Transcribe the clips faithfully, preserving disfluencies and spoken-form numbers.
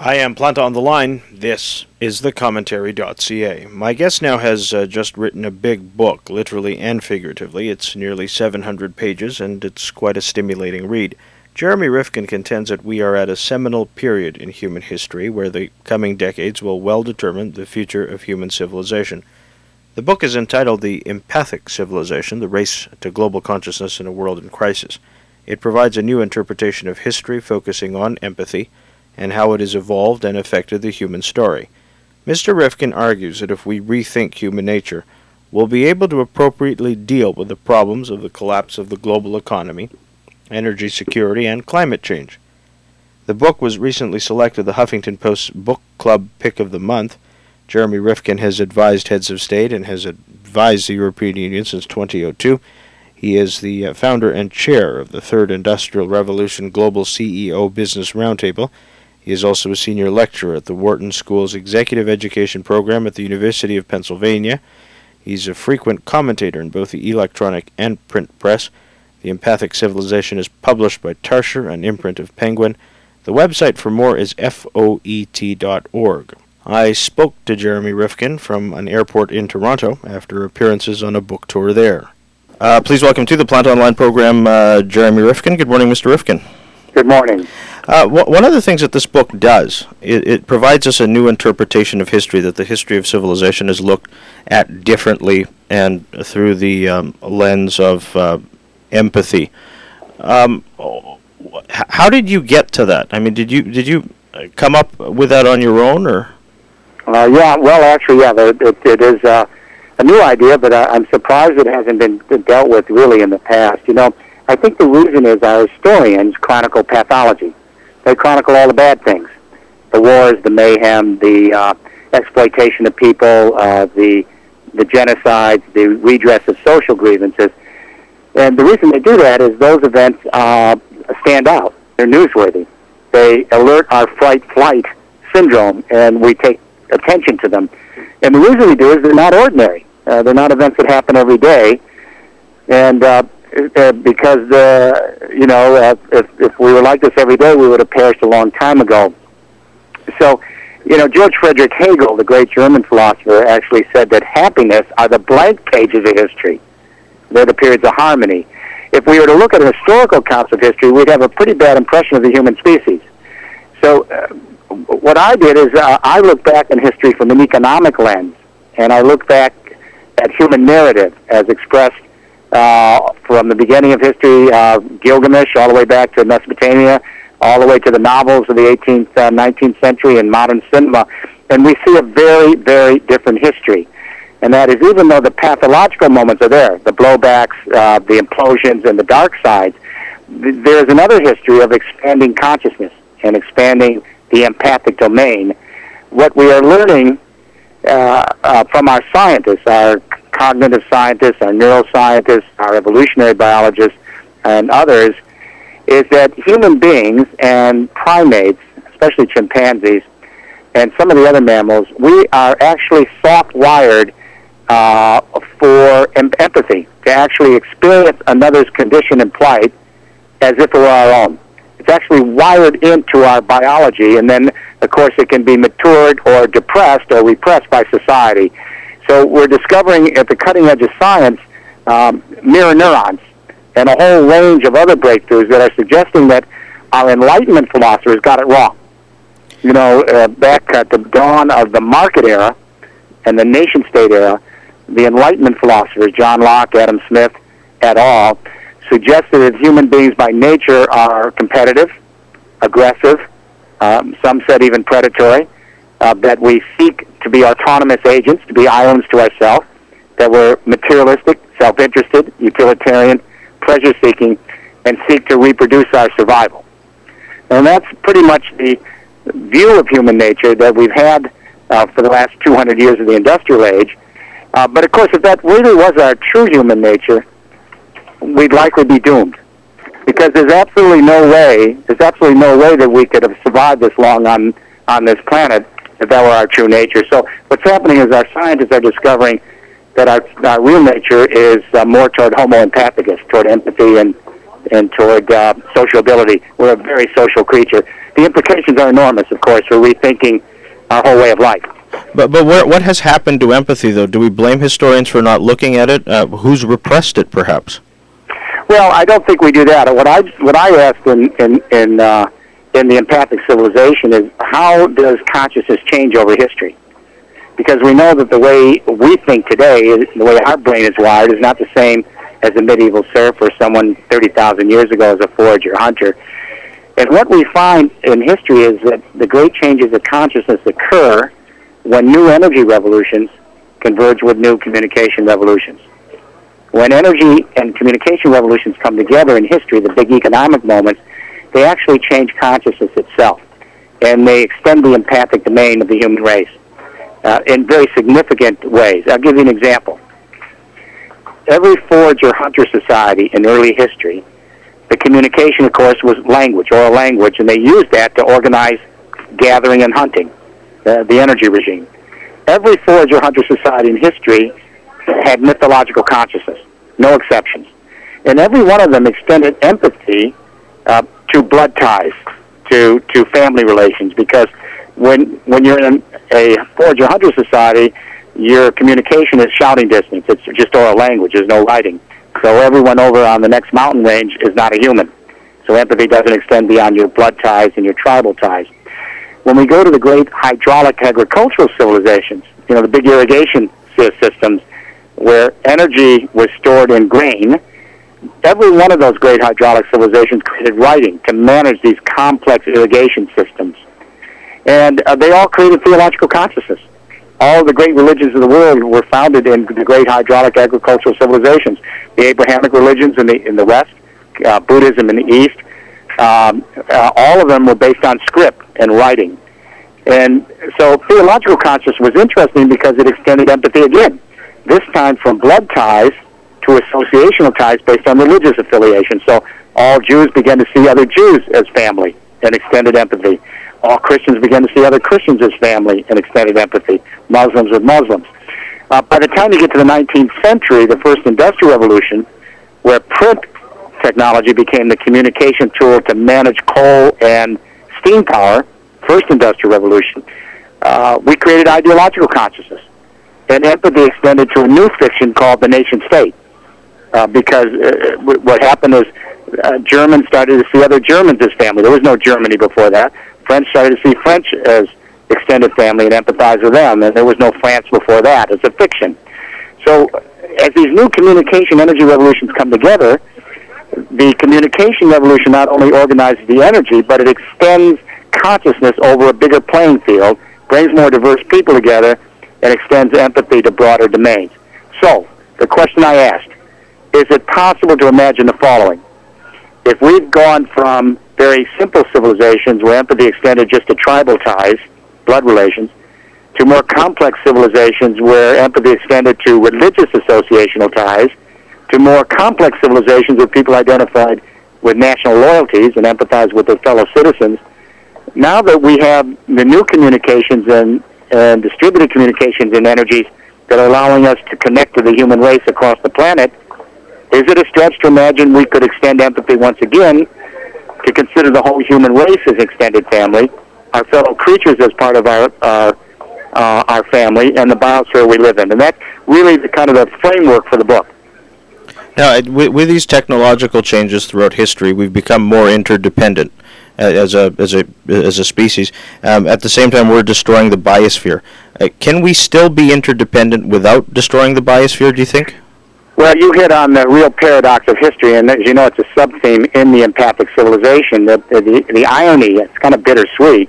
I am Planta on the line. This is the commentary dot c a. My guest now has uh, just written a big book, literally and figuratively. It's nearly seven hundred pages, and it's quite a stimulating read. Jeremy Rifkin contends that we are at a seminal period in human history where the coming decades will well determine the future of human civilization. The book is entitled The Empathic Civilization, The Race to Global Consciousness in a World in Crisis. It provides a new interpretation of history focusing on empathy, and how it has evolved and affected the human story. Mister Rifkin argues that if we rethink human nature, we'll be able to appropriately deal with the problems of the collapse of the global economy, energy security, and climate change. The book was recently selected the Huffington Post's Book Club Pick of the Month. Jeremy Rifkin has advised heads of state and has advised the European Union since twenty oh two. He is the uh, founder and chair of the Third Industrial Revolution Global C E O Business Roundtable. He is also a senior lecturer at the Wharton School's Executive Education Program at the University of Pennsylvania. He's a frequent commentator in both the electronic and print press. The Empathic Civilization is published by Tarsher, an imprint of Penguin. The website for more is F O E T dot org. I spoke to Jeremy Rifkin from an airport in Toronto after appearances on a book tour there. Uh, please welcome to the Planta Online program, uh, Jeremy Rifkin. Good morning, Mister Rifkin. Good morning. Uh, w- one of the things that this book does, it, it provides us a new interpretation of history, that the history of civilization is looked at differently and through the um, lens of uh, empathy. Um, how did you get to that? I mean, did you did you come up with that on your own, or? Uh, yeah, well, actually, yeah, it, it is uh, a new idea, but uh, I'm surprised it hasn't been dealt with really in the past. You know, I think the reason is our historians chronicle pathology. They chronicle all the bad things, the wars, the mayhem, the uh, exploitation of people, uh, the the genocides, the redress of social grievances. And the reason they do that is those events uh, stand out. They're newsworthy. They alert our fight-flight syndrome, and we take attention to them. And the reason we do is they're not ordinary. Uh, they're not events that happen every day. And uh, Uh, because, uh, you know, uh, if, if we were like this every day, we would have perished a long time ago. So, you know, George Friedrich Hegel, the great German philosopher, actually said that happiness are the blank pages of history. They're the periods of harmony. If we were to look at historical accounts of history, we'd have a pretty bad impression of the human species. So uh, what I did is uh, I look back in history from an economic lens, and I look back at human narrative as expressed Uh, from the beginning of history, uh, Gilgamesh, all the way back to Mesopotamia, all the way to the novels of the eighteenth, uh, nineteenth century and modern cinema. And we see a very, very different history. And that is, even though the pathological moments are there, the blowbacks, uh, the implosions, and the dark sides, th- there's another history of expanding consciousness and expanding the empathic domain. What we are learning uh, uh, from our scientists, our cognitive scientists, our neuroscientists, our evolutionary biologists, and others, is that human beings and primates, especially chimpanzees, and some of the other mammals, we are actually soft-wired uh, for em- empathy, to actually experience another's condition and plight as if it were our own. It's actually wired into our biology, and then, of course, it can be matured or depressed or repressed by society. So we're discovering at the cutting edge of science um, mirror neurons and a whole range of other breakthroughs that are suggesting that our Enlightenment philosophers got it wrong. You know, uh, back at the dawn of the market era and the nation-state era, the Enlightenment philosophers, John Locke, Adam Smith, et al., suggested that human beings by nature are competitive, aggressive, um, some said even predatory, uh, that we seek to be autonomous agents, to be islands to ourselves, that we're materialistic, self-interested, utilitarian, pleasure-seeking, and seek to reproduce our survival. And that's pretty much the view of human nature that we've had uh, for the last two hundred years of the industrial age. Uh, but, of course, if that really was our true human nature, we'd likely be doomed. Because there's absolutely no way, there's absolutely no way that we could have survived this long on, on this planet if that were our true nature. So what's happening is our scientists are discovering that our, our real nature is uh, more toward homo empathicus, toward empathy and, and toward uh, sociability. We're a very social creature. the implications are enormous, of course, for rethinking our whole way of life. But but what what has happened to empathy, though? Do we blame historians for not looking at it? Uh, who's repressed it, perhaps? Well, I don't think we do that. What I what I asked in in in, uh, in the empathic civilization is, how does consciousness change over history? Because we know that the way we think today, the way our brain is wired, is not the same as a medieval serf or someone thirty thousand years ago as a forager hunter. And what we find in history is that the great changes of consciousness occur when new energy revolutions converge with new communication revolutions. When energy and communication revolutions come together in history, the big economic moments, they actually change consciousness itself, and they extend the empathic domain of the human race uh, in very significant ways. I'll give you an example. Every forager-hunter society in early history, the communication, of course, was language, oral language, and they used that to organize gathering and hunting, uh, the energy regime. Every forager-hunter society in history had mythological consciousness, no exceptions. And every one of them extended empathy uh, to blood ties, to, to family relations, because when when you're in a forager-hunter society, your communication is shouting distance. It's just oral language. There's no writing. So everyone over on the next mountain range is not a human. So empathy doesn't extend beyond your blood ties and your tribal ties. When we go to the great hydraulic agricultural civilizations, you know, the big irrigation systems where energy was stored in grain, every one of those great hydraulic civilizations created writing to manage these complex irrigation systems. And uh, they all created theological consciousness. All the great religions of the world were founded in the great hydraulic agricultural civilizations. The Abrahamic religions in the in the West, uh, Buddhism in the East, um, uh, all of them were based on script and writing. And so theological consciousness was interesting because it extended empathy again, this time from blood ties to associational ties based on religious affiliation. So all Jews began to see other Jews as family and extended empathy. All Christians began to see other Christians as family and extended empathy. Muslims with Muslims. Uh, by the time you get to the nineteenth century, the first industrial revolution, where print technology became the communication tool to manage coal and steam power, first industrial revolution, uh, we created ideological consciousness. And empathy extended to a new fiction called the nation state. Uh, because uh, what happened is uh, Germans started to see other Germans as family. There was no Germany before that. French started to see French as extended family and empathize with them, and there was no France before that. It's a fiction. So as these new communication energy revolutions come together, the communication revolution not only organizes the energy, but it extends consciousness over a bigger playing field, brings more diverse people together, and extends empathy to broader domains. So the question I asked, is it possible to imagine the following? If we've gone from very simple civilizations where empathy extended just to tribal ties, blood relations, to more complex civilizations where empathy extended to religious associational ties, to more complex civilizations where people identified with national loyalties and empathized with their fellow citizens, now that we have the new communications and, and distributed communications and energies that are allowing us to connect to the human race across the planet, is it a stretch to imagine we could extend empathy once again to consider the whole human race as extended family, our fellow creatures as part of our uh, uh, our family, and the biosphere we live in? And that's really the kind of the framework for the book. Now, with, with these technological changes throughout history, we've become more interdependent uh, as a as a as a species. Um, at the same time, we're destroying the biosphere. Uh, can we still be interdependent without destroying the biosphere, do you think? Well, you hit on the real paradox of history, and as you know, it's a sub-theme in the empathic civilization. The, the, the irony, it's kind of bittersweet,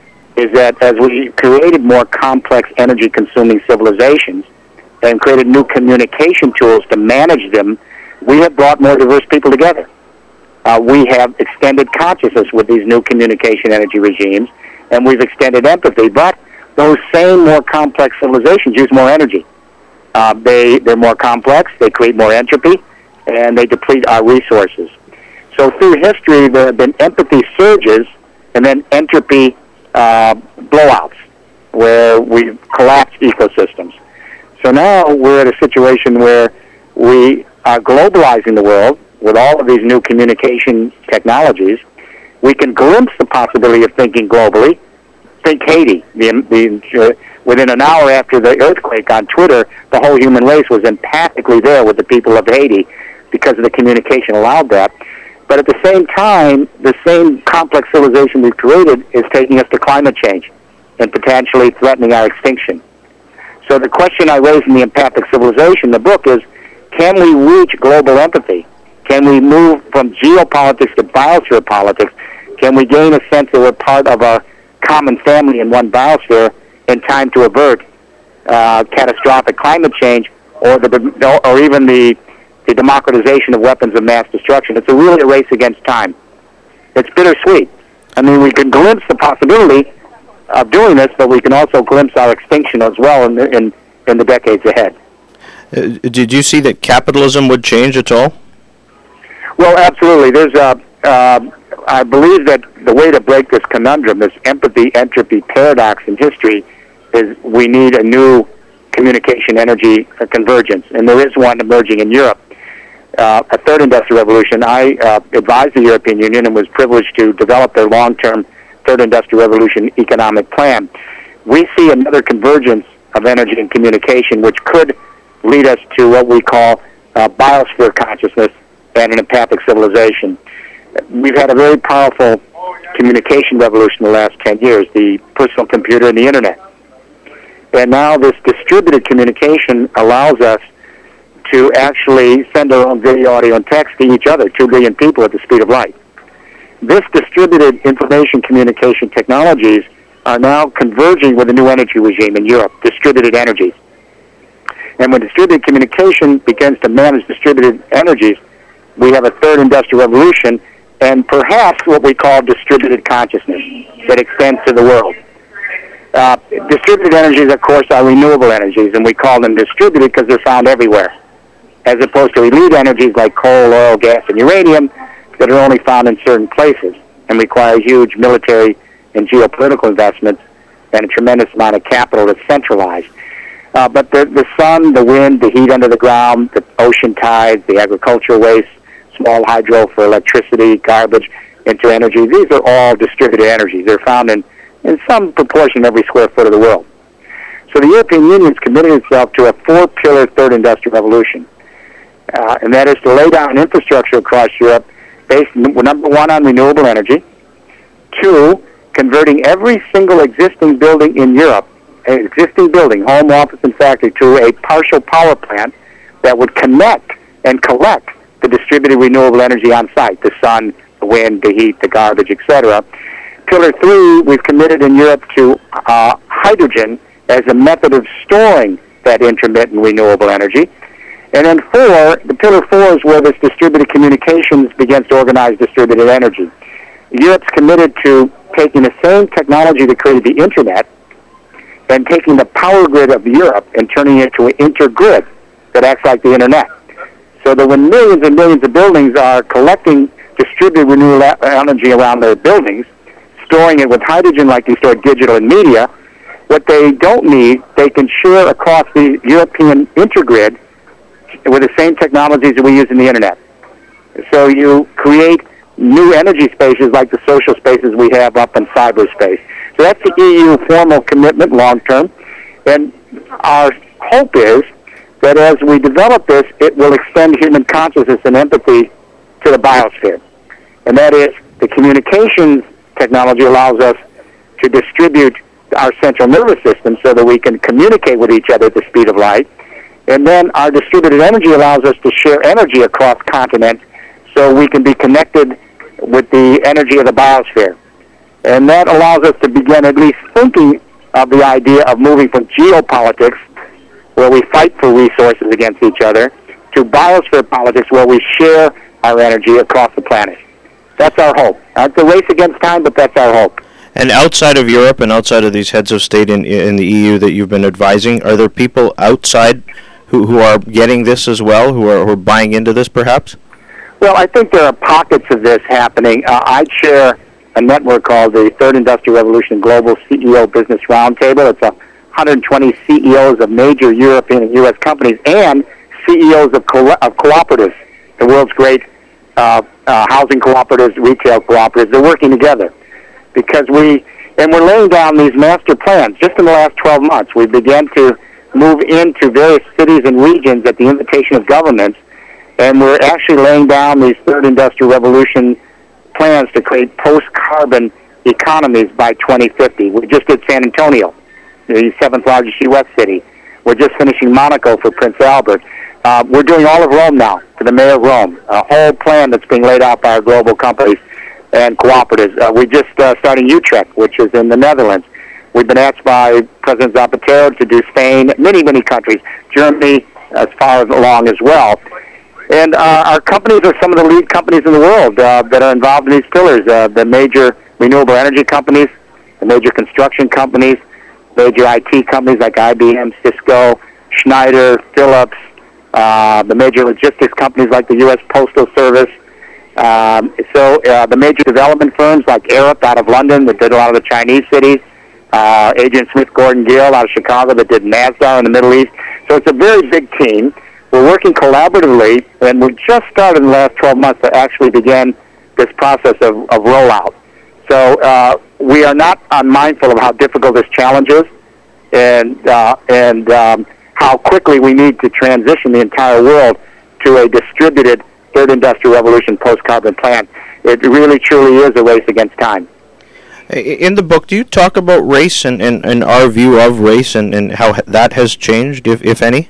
is that as we created more complex energy-consuming civilizations and created new communication tools to manage them, we have brought more diverse people together. Uh, we have extended consciousness with these new communication energy regimes, and we've extended empathy, but those same more complex civilizations use more energy. Uh, they, they're more complex, they create more entropy, and they deplete our resources. So through history, there have been empathy surges and then entropy uh, blowouts where we've collapsed ecosystems. So now we're at a situation where we are globalizing the world with all of these new communication technologies, We can glimpse the possibility of thinking globally. Think Haiti. The, the, uh, within an hour after the earthquake on Twitter, the whole human race was empathically there with the people of Haiti because of the communication allowed that. But at the same time, the same complex civilization we've created is taking us to climate change and potentially threatening our extinction. So the question I raise in the Empathic Civilization, the book, is can we reach global empathy? Can we move from geopolitics to biosphere politics? Can we gain a sense that we're part of a common family in one biosphere in time to avert uh, catastrophic climate change or the or even the, the democratization of weapons of mass destruction? It's a really a race against time. It's bittersweet. I mean, we can glimpse the possibility of doing this, but we can also glimpse our extinction as well in the, in, in the decades ahead. Uh, did you see that capitalism would change at all? Well, absolutely. There's a, uh, I believe that the way to break this conundrum, this empathy-entropy paradox in history, is we need a new communication energy convergence, and there is one emerging in Europe. Uh, a third industrial revolution. I uh, advised the European Union and was privileged to develop their long-term third industrial revolution economic plan. We see another convergence of energy and communication, which could lead us to what we call uh, biosphere consciousness and an empathic civilization. We've had a very powerful communication revolution in the last ten years, the personal computer and the internet. And now this distributed communication allows us to actually send our own video, audio, and text to each other, two billion people at the speed of light. This distributed information communication technologies are now converging with a new energy regime in Europe, distributed energies. And when distributed communication begins to manage distributed energies, we have a third industrial revolution and perhaps what we call distributed consciousness that extends to the world. Uh, distributed energies, of course, are renewable energies, and we call them distributed because they're found everywhere, as opposed to elite energies like coal, oil, gas, and uranium that are only found in certain places and require huge military and geopolitical investments and a tremendous amount of capital that's centralized. Uh, but the, the sun, the wind, the heat under the ground, the ocean tides, the agricultural waste, small hydro for electricity, garbage into energy, these are all distributed energies. They're found in, in some proportion every square foot of the world. So the European Union's committed itself to a four-pillar third industrial revolution, uh, and that is to lay down an infrastructure across Europe based, number one, on renewable energy, two, converting every single existing building in Europe, an existing building, home, office, and factory, to a partial power plant that would connect and collect the distributed renewable energy on site, the sun, the wind, the heat, the garbage, et cetera. Pillar three, we've committed in Europe to uh, hydrogen as a method of storing that intermittent renewable energy. And then four, the pillar four is where this distributed communications begins to organize distributed energy. Europe's committed to taking the same technology that created the internet and taking the power grid of Europe and turning it into an intergrid that acts like the internet. So that when millions and millions of buildings are collecting distributed renewable energy around their buildings, storing it with hydrogen like they store digital and media, what they don't need, they can share across the European intergrid with the same technologies that we use in the internet. So you create new energy spaces like the social spaces we have up in cyberspace. So that's the E U formal commitment long term. And our hope is that as we develop this, it will extend human consciousness and empathy to the biosphere. And that is, the communications technology allows us to distribute our central nervous system so that we can communicate with each other at the speed of light. And then our distributed energy allows us to share energy across continents so we can be connected with the energy of the biosphere. And that allows us to begin at least thinking of the idea of moving from geopolitics, where we fight for resources against each other, to biosphere politics, where we share our energy across the planet. That's our hope. It's a race against time, but that's our hope. And outside of Europe and outside of these heads of state in, in the E U that you've been advising, are there people outside who, who are getting this as well, who are, who are buying into this perhaps? Well, I think there are pockets of this happening. Uh, I chair a network called the Third Industrial Revolution Global C E O Business Roundtable. It's a one hundred twenty C E Os of major European and U S companies and C E Os of, co- of cooperatives, the world's great uh, uh, housing cooperatives, retail cooperatives. They're working together because we, and we're laying down these master plans. Just in the last twelve months, we began to move into various cities and regions at the invitation of governments, and we're actually laying down these third industrial revolution plans to create post-carbon economies by twenty fifty. We just did San Antonio, the seventh largest U S city. We're just finishing Monaco for Prince Albert. Uh, we're doing all of Rome now for the mayor of Rome, a whole plan that's being laid out by our global companies and cooperatives. Uh, we just uh, starting Utrecht, which is in the Netherlands. We've been asked by President Zapatero to do Spain, many, many countries, Germany as far along as well. And uh, our companies are some of the lead companies in the world uh, that are involved in these pillars. Uh, the major renewable energy companies, the major construction companies, major I T companies like I B M, Cisco, Schneider, Philips, uh, the major logistics companies like the U S Postal Service. Um, so uh, the major development firms like Arup out of London that did a lot of the Chinese cities, uh, Agent Smith Gordon Gill out of Chicago that did Masdar in the Middle East. So it's a very big team. We're working collaboratively, and we just started in the last twelve months to actually begin this process of, of rollout. So uh, we are not unmindful of how difficult this challenge is, and uh, and um, how quickly we need to transition the entire world to a distributed third industrial revolution post-carbon plant. It really, truly is a race against time. In the book, do you talk about race and, and, and our view of race and, and how that has changed, if, if any?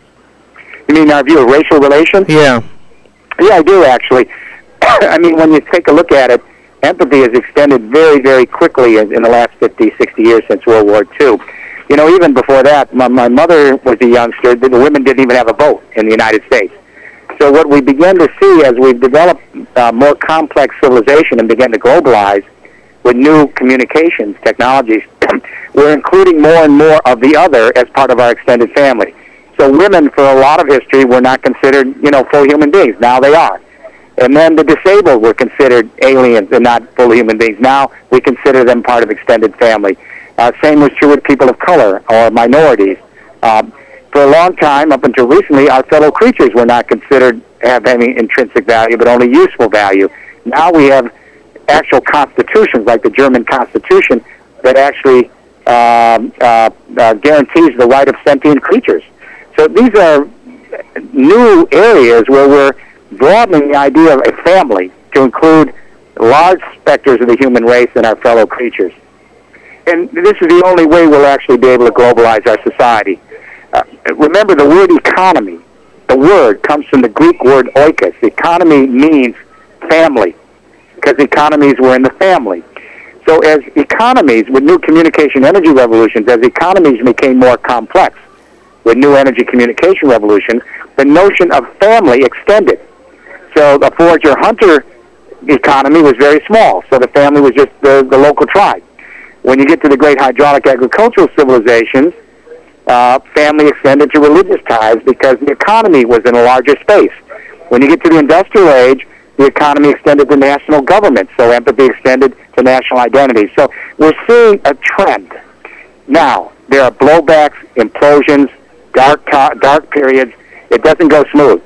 You mean our view of racial relations? Yeah. Yeah, I do, actually. I mean, when you take a look at it, empathy has extended very, very quickly in, in the last fifty, sixty years since World War Two. You know, even before that, my, my mother was a youngster. The women didn't even have a vote in the United States. So what we began to see as we've developed uh, more complex civilization and began to globalize with new communications technologies, we're including more and more of the other as part of our extended family. So women, for a lot of history, were not considered, you know, full human beings. Now they are. And then the disabled were considered aliens and not full human beings. Now we consider them part of extended family. Uh, same was true with people of color or minorities. Um, for a long time, up until recently, our fellow creatures were not considered have any intrinsic value, but only useful value. Now we have actual constitutions, like the German Constitution, that actually um, uh, uh, guarantees the right of sentient creatures. So these are new areas where we're broadening the idea of a family to include large specters of the human race and our fellow creatures. And this is the only way we'll actually be able to globalize our society. Uh, remember, the word economy, the word comes from the Greek word oikos. Economy means family, because economies were in the family. So as economies, with new communication energy revolutions, as economies became more complex, with new energy communication revolution, the notion of family extended. So the forager-hunter economy was very small, so the family was just the, the local tribe. When you get to the great hydraulic agricultural civilizations, uh, family extended to religious ties because the economy was in a larger space. When you get to the industrial age, the economy extended to national government, so empathy extended to national identity. So we're seeing a trend. Now, there are blowbacks, implosions, dark dark periods. It doesn't go smooth.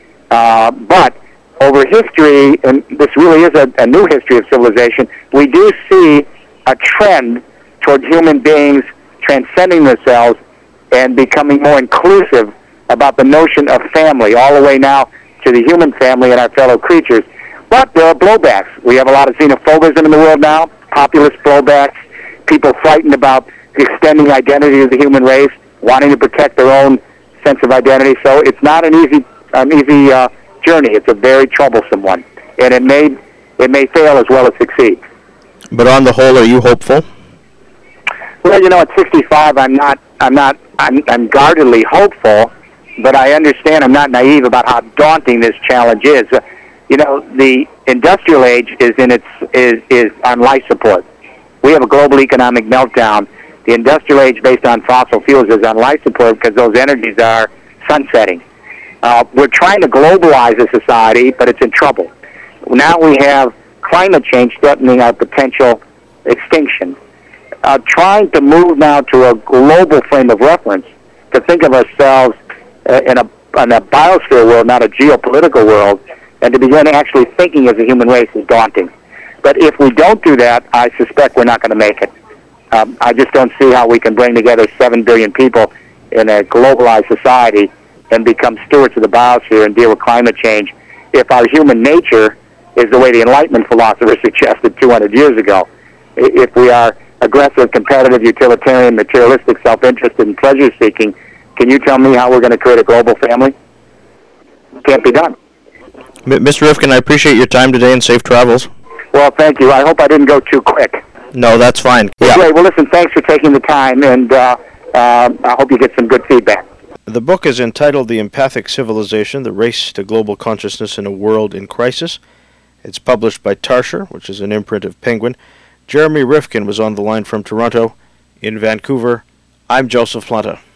Uh, but over history, and this really is a, a new history of civilization, we do see a trend toward human beings transcending themselves and becoming more inclusive about the notion of family, all the way now to the human family and our fellow creatures. But there are blowbacks. We have a lot of xenophobism in the world now, populist blowbacks, people frightened about extending identity of the human race, wanting to protect their own sense of identity. So it's not an easy an easy uh, journey. It's a very troublesome one, and it may it may fail as well as succeed. But on the whole, are you hopeful? Well, you know, at sixty-five, I'm not I'm not I'm, I'm guardedly hopeful, but I understand I'm not naive about how daunting this challenge is. Uh, you know, the industrial age is in its is is on life support. We have a global economic meltdown. The industrial age, based on fossil fuels, is on life support because those energies are sunsetting. Uh, we're trying to globalize a society, but it's in trouble. Now we have climate change threatening our potential extinction. Uh, trying to move now to a global frame of reference, to think of ourselves uh, in a in a biosphere world, not a geopolitical world, and to begin actually thinking as a human race is daunting. But if we don't do that, I suspect we're not going to make it. Um, I just don't see how we can bring together seven billion people in a globalized society and become stewards of the biosphere and deal with climate change if our human nature is the way the Enlightenment philosophers suggested two hundred years ago. If we are aggressive, competitive, utilitarian, materialistic, self-interested, and pleasure-seeking, can you tell me how we're going to create a global family? Can't be done. Mister Rifkin, I appreciate your time today and safe travels. Well, thank you. I hope I didn't go too quick. No, that's fine. Well, yeah. Great. Well, listen, thanks for taking the time, and uh, uh, I hope you get some good feedback. The book is entitled The Empathic Civilization, The Race to Global Consciousness in a World in Crisis. It's published by Tarsher, which is an imprint of Penguin. Jeremy Rifkin was on the line from Toronto. In Vancouver, I'm Joseph Planta.